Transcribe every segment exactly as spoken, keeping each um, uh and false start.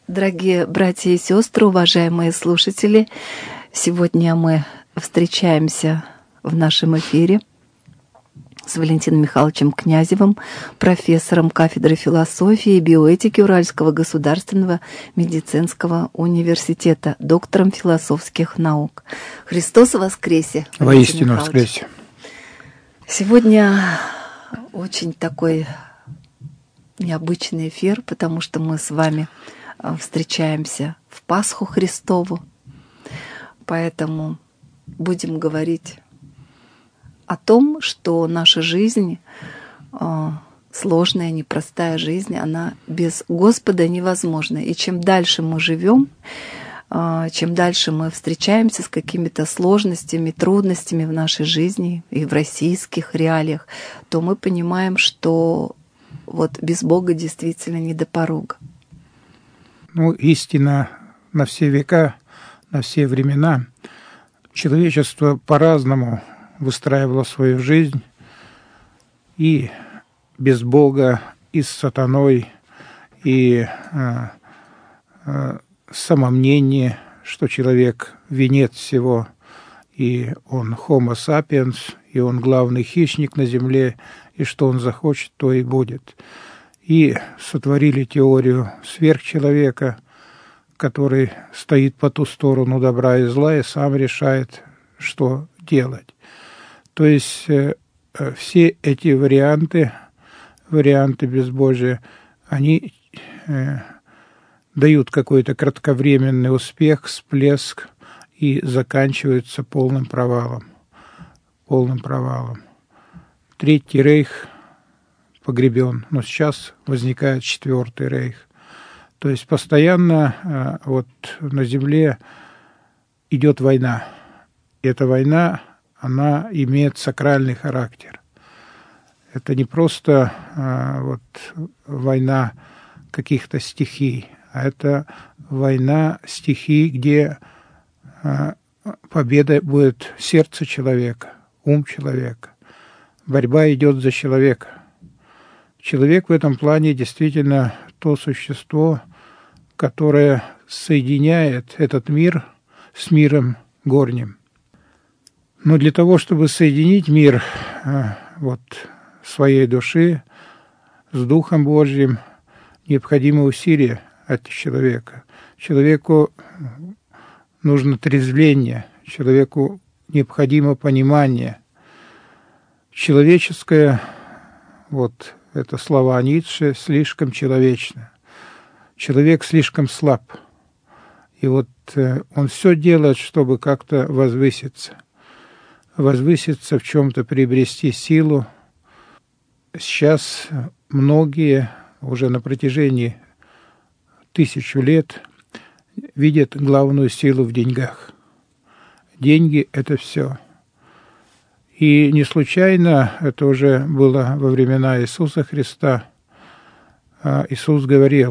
Дорогие братья и сестры, уважаемые слушатели, сегодня мы встречаемся в нашем эфире с Валентином Михайловичем Князевым, профессором кафедры философии и биоэтики Уральского государственного медицинского университета, доктором философских наук. Христос воскресе! Воистину воскресе! Сегодня очень такой необычный эфир, потому что мы с вами встречаемся в Пасху Христову, поэтому будем говорить о том, что наша жизнь, сложная, непростая жизнь, она без Господа невозможна. И чем дальше мы живем, чем дальше мы встречаемся с какими-то сложностями, трудностями в нашей жизни и в российских реалиях, то мы понимаем, что вот без Бога действительно не до порога. Ну, истина на все века, на все времена. Человечество по-разному выстраивало свою жизнь, и без Бога, и с сатаной, и э, э, самомнение, что человек венец всего, и он homo sapiens, и он главный хищник на земле, и что он захочет, то и будет. И сотворили теорию сверхчеловека, который стоит по ту сторону добра и зла и сам решает, что делать. То есть э, все эти варианты, варианты безбожия, они э, дают какой-то кратковременный успех, всплеск и заканчиваются полным провалом. Полным провалом. Третий рейх погребен, но сейчас возникает четвертый рейх. То есть постоянно э, вот на земле идет война. И эта война, она имеет сакральный характер. Это не просто э, вот война каких-то стихий, а это война стихий, где э, победа будет в сердце человека, ум человека. Борьба идет за человека. Человек в этом плане действительно то существо, которое соединяет этот мир с миром горним. Но для того, чтобы соединить мир вот, своей души с Духом Божьим, необходимо усилие от человека. Человеку нужно трезвление, человеку необходимо понимание. Человеческое, вот это слова Ницше, слишком человечно. Человек слишком слаб. И вот э, он все делает, чтобы как-то возвыситься. Возвыситься в чем-то, приобрести силу. Сейчас многие уже на протяжении тысячу лет видят главную силу в деньгах. Деньги – это все. И не случайно, это уже было во времена Иисуса Христа, Иисус говорил: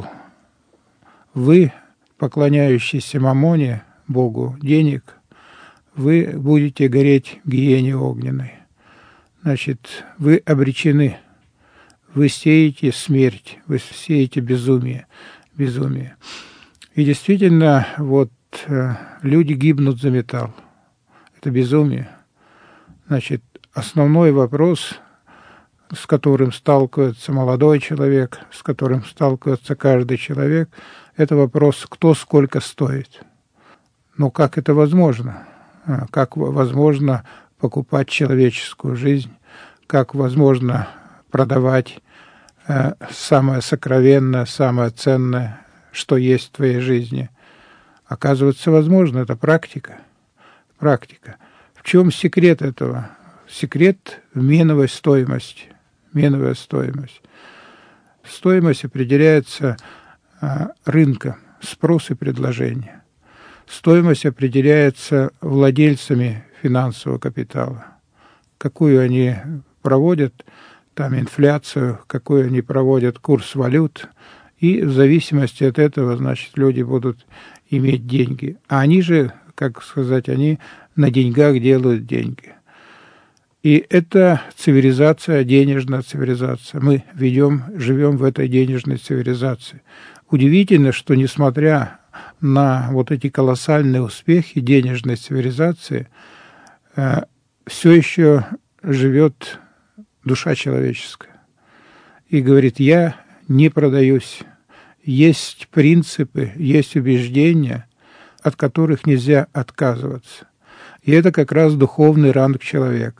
вы, поклоняющиеся мамоне, Богу денег, вы будете гореть в гиене огненной. Значит, вы обречены, вы сеете смерть, вы сеете безумие, безумие. И действительно, вот люди гибнут за металл. Это безумие. Значит, основной вопрос, с которым сталкивается молодой человек, с которым сталкивается каждый человек, это вопрос, кто сколько стоит. Но как это возможно? Как возможно покупать человеческую жизнь? Как возможно продавать самое сокровенное, самое ценное, что есть в твоей жизни? Оказывается, возможно, это практика. Практика. В чем секрет этого? Секрет в меновой стоимости. Меновая стоимость. Стоимость определяется а, рынком, спрос и предложение. Стоимость определяется владельцами финансового капитала. Какую они проводят там инфляцию, какой они проводят курс валют. И в зависимости от этого, значит, люди будут иметь деньги. А они же, как сказать, они на деньгах делают деньги. И это цивилизация, денежная цивилизация. Мы ведем, живем в этой денежной цивилизации. Удивительно, что несмотря на вот эти колоссальные успехи денежной цивилизации, э, все еще живет душа человеческая. И говорит, я не продаюсь. Есть принципы, есть убеждения, от которых нельзя отказываться. И это как раз духовный ранг человека.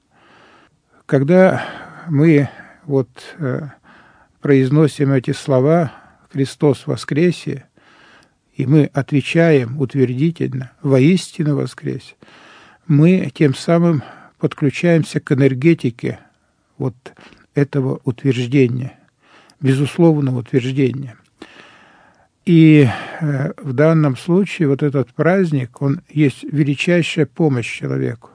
Когда мы вот э, произносим эти слова «Христос воскресе», и мы отвечаем утвердительно «Воистину воскресе», мы тем самым подключаемся к энергетике вот этого утверждения, безусловного утверждения. И э, в данном случае вот этот праздник, он есть величайшая помощь человеку.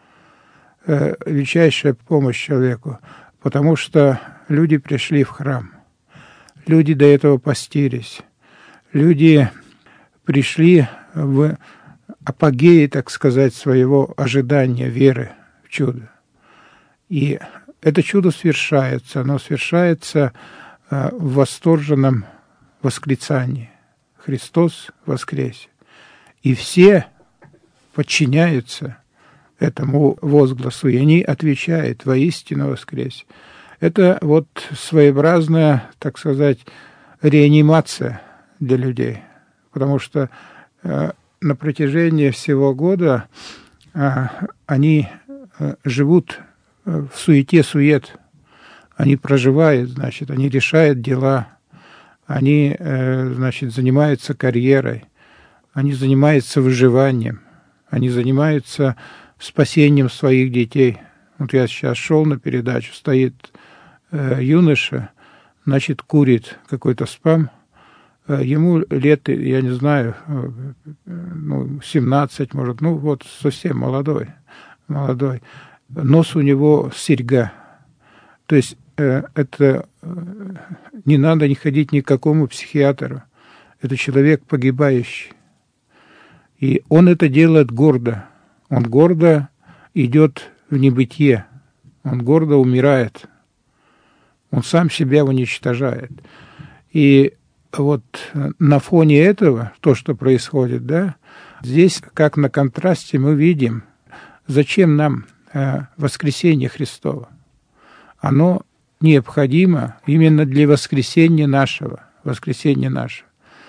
Э, величайшая помощь человеку, потому что люди пришли в храм, люди до этого постились, люди пришли в апогее, так сказать, своего ожидания веры в чудо. И это чудо свершается, оно свершается э, в восторженном восклицании. Христос воскресе. И все подчиняются этому возгласу, и они отвечают «Воистину воскресе». Это вот своеобразная, так сказать, реанимация для людей, потому что э, на протяжении всего года э, они э, живут в суете-сует, они проживают, значит, они решают дела, они, э, значит, занимаются карьерой, они занимаются выживанием, они занимаются спасением своих детей. Вот я сейчас шел на передачу, стоит э, юноша, значит, курит какой-то спам. Э, ему лет, я не знаю, э, ну, семнадцать, может, ну, вот совсем молодой, молодой. Нос у него серьга. То есть э, это э, не надо не ходить ни к какому психиатру. Это человек погибающий. И он это делает гордо. Он гордо идет в небытие. Он гордо умирает. Он сам себя уничтожает. И вот на фоне этого, то, что происходит, да, здесь, как на контрасте, мы видим, зачем нам э, воскресение Христово. Оно необходимо именно для воскресения нашего, воскресения нашего.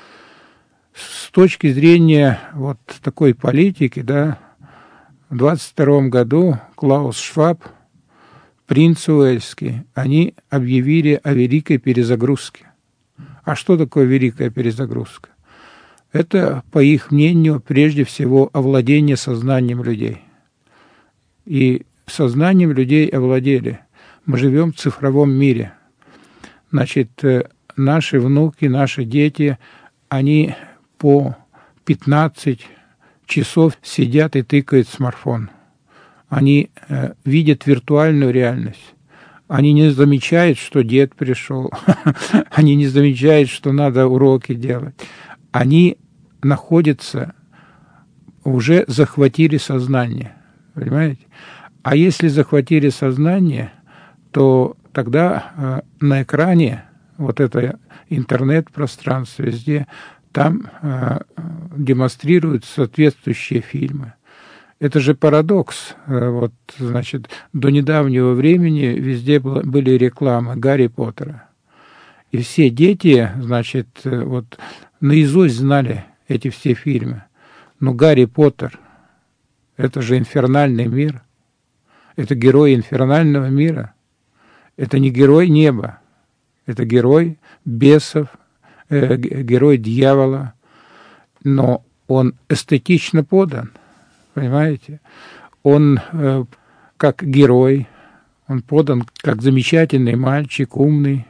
С точки зрения вот такой политики, да, в двадцать втором году Клаус Шваб, принц Уэльский, они объявили о великой перезагрузке. А что такое великая перезагрузка? Это, по их мнению, прежде всего овладение сознанием людей. И сознанием людей овладели. Мы живем в цифровом мире. Значит, наши внуки, наши дети, они по пятнадцать часов сидят и тыкают в смартфон. Они э, видят виртуальную реальность. Они не замечают, что дед пришел. Они не замечают, что надо уроки делать. Они находятся, уже захватили сознание. Понимаете? А если захватили сознание, то тогда э, на экране, вот это интернет-пространство везде, там э, демонстрируют соответствующие фильмы. Это же парадокс. Э, вот, значит, до недавнего времени везде было, были рекламы Гарри Поттера. И все дети, значит, э, вот наизусть знали эти все фильмы. Но Гарри Поттер — это же инфернальный мир. Это герой инфернального мира. Это не герой неба. Это герой бесов, герой дьявола, но он эстетично подан, понимаете? Он э, как герой, он подан как замечательный мальчик, умный,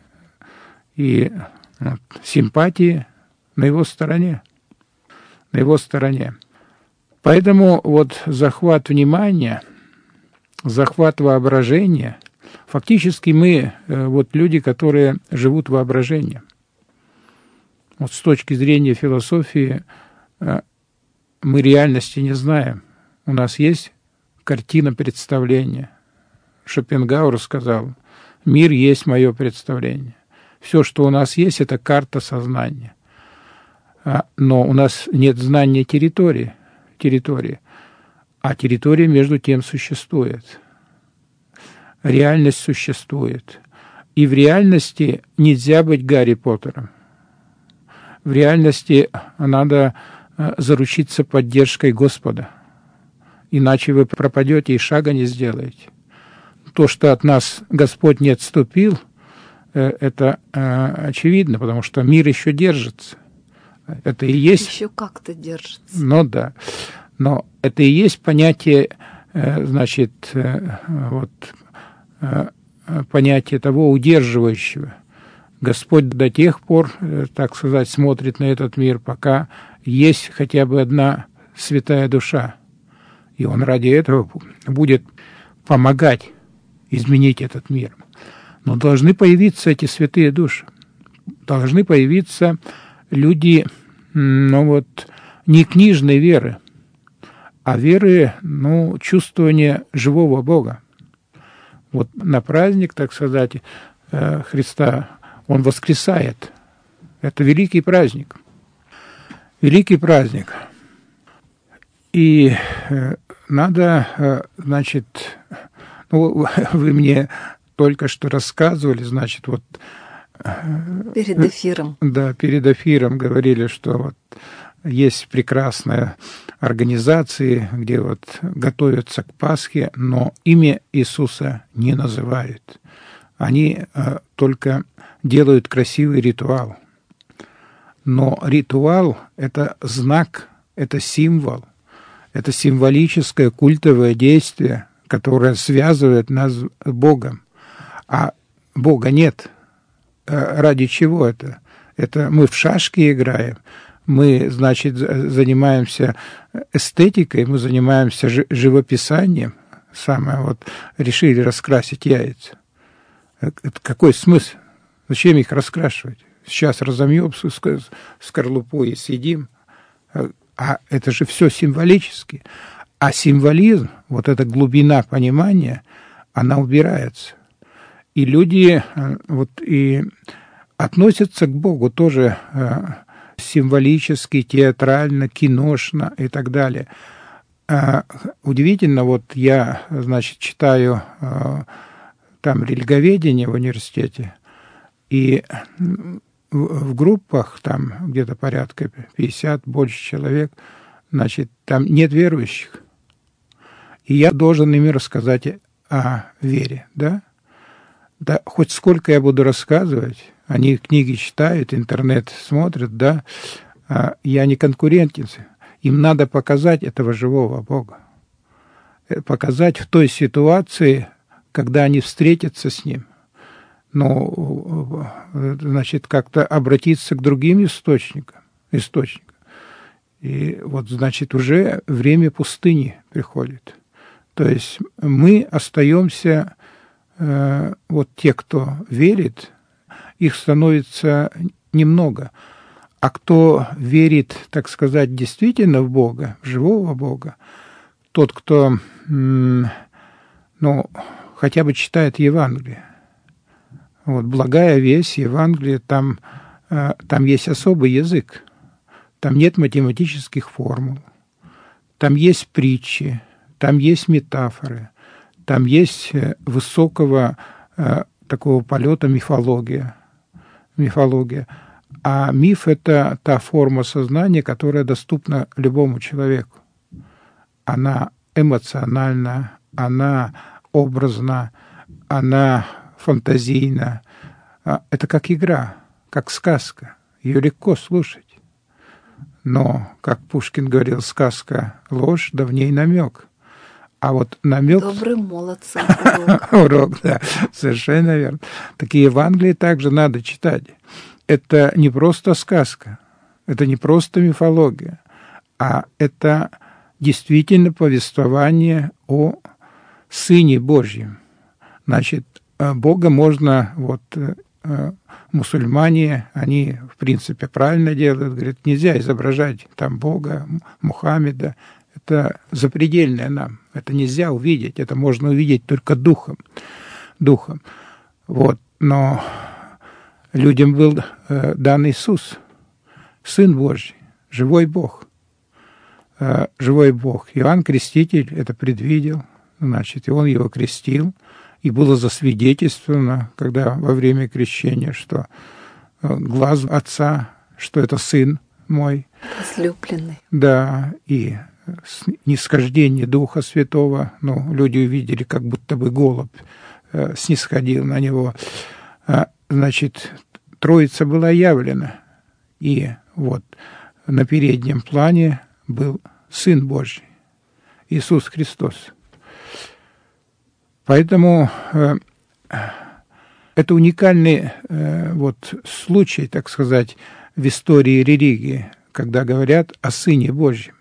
и вот, симпатии на его стороне, на его стороне. Поэтому вот захват внимания, захват воображения, фактически мы, э, вот люди, которые живут воображением. Вот с точки зрения философии мы реальности не знаем. У нас есть картина представления. Шопенгауэр сказал: «Мир есть мое представление». Все, что у нас есть, это карта сознания. Но у нас нет знания территории, территории, а территория между тем существует. Реальность существует. И в реальности нельзя быть Гарри Поттером. В реальности надо заручиться поддержкой Господа. Иначе вы пропадете и шага не сделаете. То, что от нас Господь не отступил, это очевидно, потому что мир еще держится. Это и есть... Еще как-то держится. Ну да. Но это и есть понятие, значит, вот, понятие того удерживающего. Господь до тех пор, так сказать, смотрит на этот мир, пока есть хотя бы одна святая душа. И Он ради этого будет помогать изменить этот мир. Но должны появиться эти святые души. Должны появиться люди, ну вот, не книжной веры, а веры, ну, чувствования живого Бога. Вот на праздник, так сказать, Христа Он воскресает. Это великий праздник. Великий праздник. И надо, значит, ну, вы мне только что рассказывали, значит, вот... Перед эфиром. Да, перед эфиром говорили, что вот есть прекрасные организации, где вот готовятся к Пасхе, но имя Иисуса не называют. Они э, только делают красивый ритуал. Но ритуал – это знак, это символ, это символическое культовое действие, которое связывает нас с Богом. А Бога нет. Ради чего это? Это мы в шашки играем, мы, значит, занимаемся эстетикой, мы занимаемся живописанием. Самое вот решили раскрасить яйца. Это какой смысл? Зачем их раскрашивать? Сейчас разомьем скорлупу и съедим. А это же все символически. А символизм, вот эта глубина понимания, она убирается. И люди вот и относятся к Богу тоже символически, театрально, киношно и так далее. Удивительно, вот я, значит, читаю там религоведение в университете, и в группах, там где-то порядка пятьдесят, больше человек, значит, там нет верующих. И я должен им рассказать о вере, да? Да, хоть сколько я буду рассказывать, они книги читают, интернет смотрят, да, а я не конкурентен. Им надо показать этого живого Бога. Показать в той ситуации, когда они встретятся с Ним. Но, значит, как-то обратиться к другим источникам. источникам. И вот, значит, уже время пустыни приходит. То есть мы остаемся... Вот те, кто верит, их становится немного. А кто верит, так сказать, действительно в Бога, в живого Бога, тот, кто, ну, хотя бы читает Евангелие. Вот благая весть, Евангелие, там, там есть особый язык. Там нет математических формул. Там есть притчи, там есть метафоры. Там есть высокого э, такого полета мифология. мифология. А миф – это та форма сознания, которая доступна любому человеку. Она эмоциональна, она образна, она фантазийна. Это как игра, как сказка. Ее легко слушать. Но, как Пушкин говорил, сказка – ложь, да в ней намек. А вот намек... Добрым молодцам урок. Урок, да, совершенно верно. Такие Евангелия также надо читать. Это не просто сказка, это не просто мифология, а это действительно повествование о Сыне Божьем. Значит, Бога можно, вот, мусульмане, они, в принципе, правильно делают, говорят, нельзя изображать там Бога, Мухаммеда. это запредельное нам. Это нельзя увидеть, это можно увидеть только духом. Духом. Вот. Но людям был э, дан Иисус, Сын Божий, живой Бог. Э, живой Бог. Иоанн Креститель это предвидел, значит, и он его крестил, и было засвидетельствовано, когда во время крещения, что э, глаз Отца, что это Сын мой. Возлюбленный. Да, и снисхождение Духа Святого, ну, люди увидели, как будто бы голубь э, снисходил на него. А, значит, Троица была явлена, и вот на переднем плане был Сын Божий, Иисус Христос. Поэтому э, это уникальный э, вот случай, так сказать, в истории религии, когда говорят о Сыне Божьем,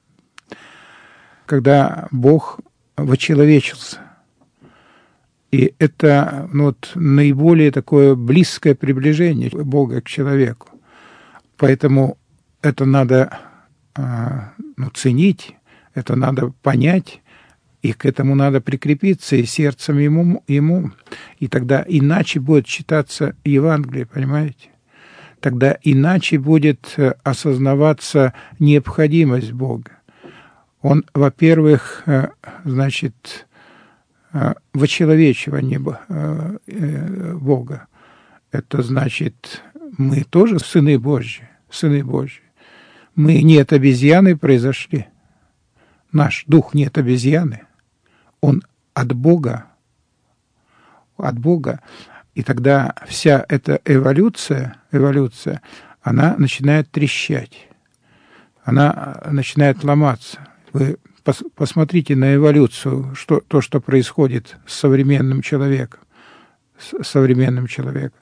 когда Бог вочеловечился. И это ну, вот, наиболее такое близкое приближение Бога к человеку. Поэтому это надо ну, ценить, это надо понять, и к этому надо прикрепиться и сердцем ему, ему. И тогда иначе будет читаться Евангелие, понимаете? Тогда иначе будет осознаваться необходимость Бога. Он, во-первых, значит, вочеловечивание Бога. Это значит, мы тоже сыны Божьи, сыны Божьи. Мы не от обезьяны произошли. Наш дух не от обезьяны. Он от Бога. От Бога. И тогда вся эта эволюция, эволюция, она начинает трещать. Она начинает ломаться. Вы пос, посмотрите на эволюцию, что, то, что происходит с современным человеком. С современным человеком.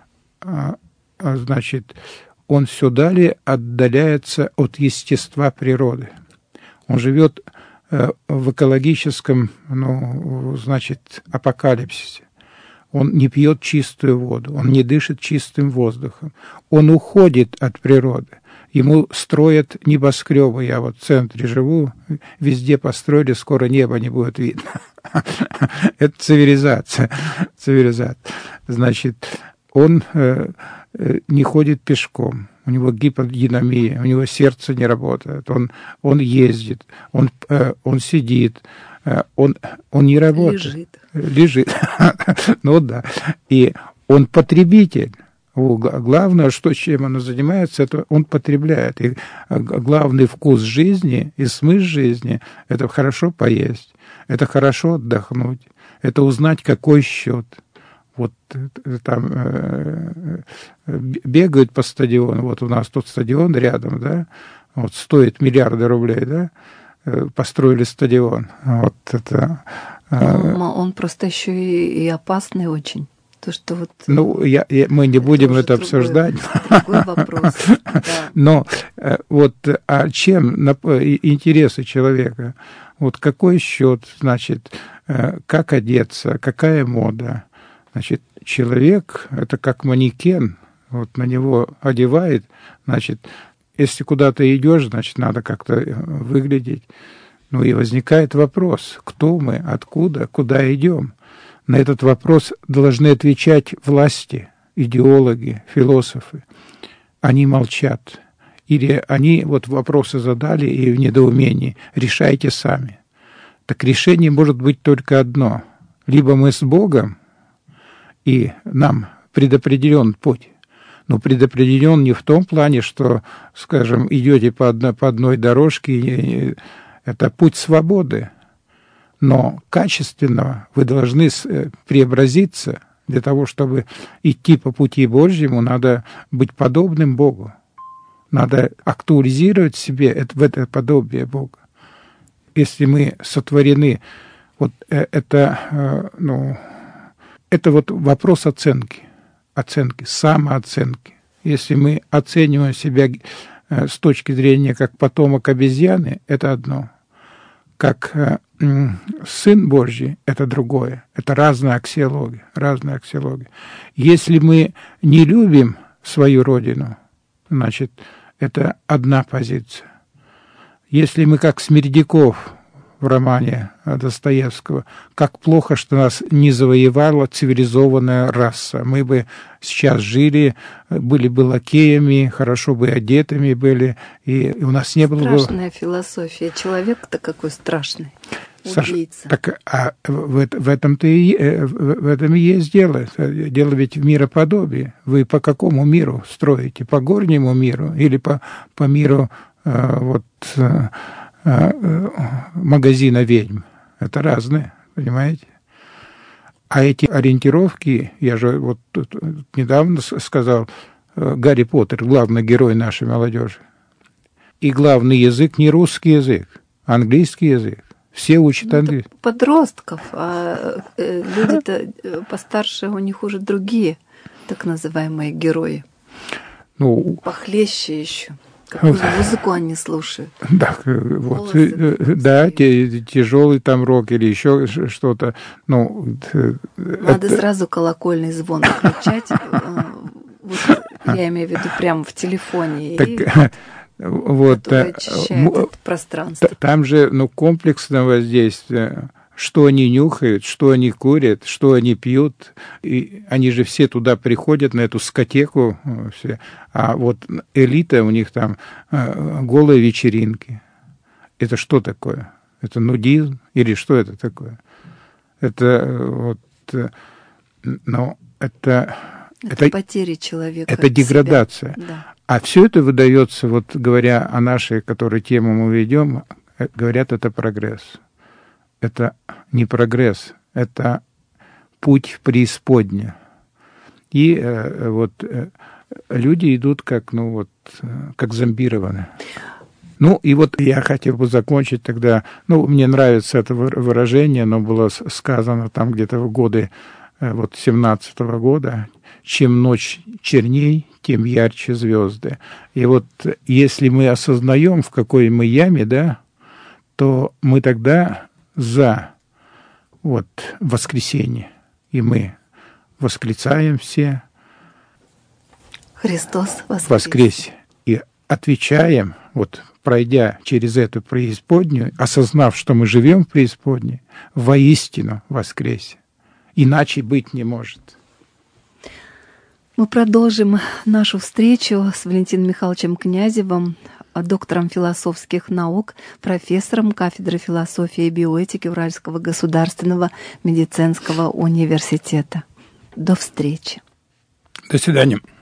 А, а, значит, он все далее отдаляется от естества природы. Он живет э, в экологическом, ну, значит, апокалипсисе. Он не пьет чистую воду, он не дышит чистым воздухом. Он уходит от природы. Ему строят небоскребы. Я вот в центре живу, везде построили, скоро небо не будет видно. Это цивилизация. Цивилизация. Значит, он не ходит пешком. У него гиподинамия, у него сердце не работает. Он, он ездит, он, он сидит. Он, он не работает. Лежит. Лежит. Ну да. И он потребитель. Главное, что, чем он занимается, это он потребляет. И главный вкус жизни и смысл жизни – это хорошо поесть, это хорошо отдохнуть, это узнать, какой счет. Вот там э, бегают по стадиону, вот у нас тут стадион рядом, да, вот стоит миллиарды рублей, да, построили стадион. Вот это. Но он просто еще и, и опасный очень. То, что вот, ну, я, я, мы не будем это, это другой, обсуждать. Другой вопрос. Да. Но вот а чем интересы человека? Вот какой счет, значит, как одеться, какая мода? Значит, человек – это как манекен, вот на него одевает, значит, если куда-то идешь, значит, надо как-то выглядеть. Ну и возникает вопрос, кто мы, откуда, куда идем? На этот вопрос должны отвечать власти, идеологи, философы. Они молчат. Или они вот вопросы задали и в недоумении. Решайте сами. Так решение может быть только одно. Либо мы с Богом, и нам предопределен путь. Но предопределен не в том плане, что, скажем, идете по одной, по одной дорожке, это путь свободы. Но качественного вы должны преобразиться. Для того, чтобы идти по пути Божьему, надо быть подобным Богу. Надо актуализировать в себе это, в это подобие Бога. Если мы сотворены, вот это, ну, это вот вопрос оценки, оценки, самооценки. Если мы оцениваем себя с точки зрения как потомок обезьяны, это одно. Как Сын Божий, это другое. Это разная аксиология, разная аксиология. Если мы не любим свою родину, значит, это одна позиция. Если мы как Смердяков в романе Достоевского, как плохо, что нас не завоевала цивилизованная раса. Мы бы сейчас жили, были бы лакеями, хорошо бы одетыми были, и у нас не было бы... Страшная философия. Человек-то какой страшный. Саша, Убийца. так а в, в этом-то и, в этом и есть дело. Дело ведь в мироподобии. Вы по какому миру строите? По горнему миру или по, по миру э, вот... Э, магазина ведьм. Это разное, понимаете? А эти ориентировки, я же вот тут недавно сказал, Гарри Поттер, главный герой нашей молодежи. И главный язык не русский язык, а английский язык. Все учат ну, английский. Подростков, а люди-то постарше, у них уже другие так называемые герои. Ну, похлеще еще. Какую музыку они слушают? Да, вот, да, тяжелый там рок или еще что-то. Ну, надо это... сразу колокольный звон включать. Вот, я имею в виду прямо в телефоне. Так, и, вот, очищает пространство. Там же ну, комплексное воздействие. Что они нюхают, что они курят, что они пьют. И они же все туда приходят, на эту скотеку. Все. А вот элита, у них там голые вечеринки. Это что такое? Это нудизм? Или что это такое? Это вот... Ну, это... Это, это потеря человека. Это деградация. Да. А все это выдается, вот говоря о нашей, которой тему мы ведем, говорят, это прогресс. Это не прогресс, это путь в преисподнюю. И э, вот э, люди идут как, ну вот, э, как зомбированные. Ну, и вот я хотел бы закончить тогда, ну, мне нравится это выражение, оно было сказано там где-то в годы э, вот семнадцатого года, чем ночь черней, тем ярче звезды. И вот если мы осознаем, в какой мы яме, да, то мы тогда за вот воскресенье. И мы восклицаем все. Христос воскрес. Воскресе. И отвечаем, вот пройдя через эту преисподнюю, осознав, что мы живем в преисподней, воистину воскресе. Иначе быть не может. Мы продолжим нашу встречу с Валентином Михайловичем Князевым, доктором философских наук, профессором кафедры философии и биоэтики Уральского государственного медицинского университета. До встречи. До свидания.